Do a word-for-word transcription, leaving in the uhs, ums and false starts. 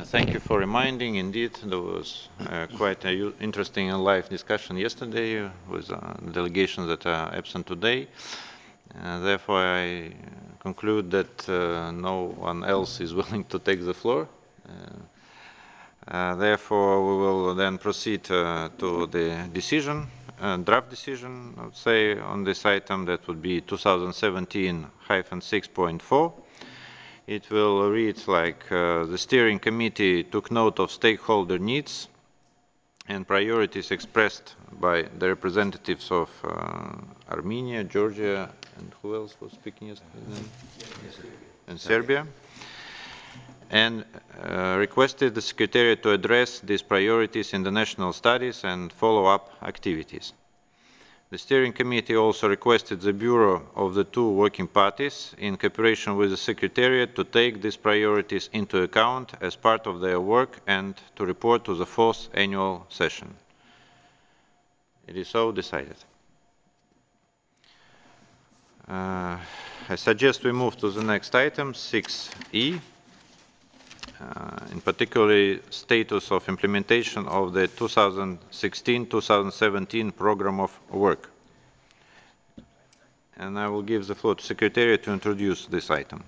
Thank you for reminding. Indeed, there was uh, quite an interesting and live discussion yesterday with uh, delegations that are absent today. Uh, therefore, I conclude that uh, no one else is willing to take the floor. Uh, uh, therefore, we will then proceed uh, to the decision, uh, draft decision, I would say, on this item. That would be two thousand seventeen dash six point four. It will read like uh, the steering committee took note of stakeholder needs and priorities expressed by the representatives of uh, Armenia, Georgia, and who else was speaking yesterday? Yes. And Serbia. And uh, requested the Secretariat to address these priorities in the national studies and follow-up activities. The steering committee also requested the Bureau of the two working parties, in cooperation with the Secretariat, to take these priorities into account as part of their work and to report to the fourth annual session. It is so decided. Uh, I suggest we move to the next item, six E, uh, in particular, status of implementation of the two thousand sixteen two thousand seventeen program of work. And I will give the floor to Secretariat to introduce this item.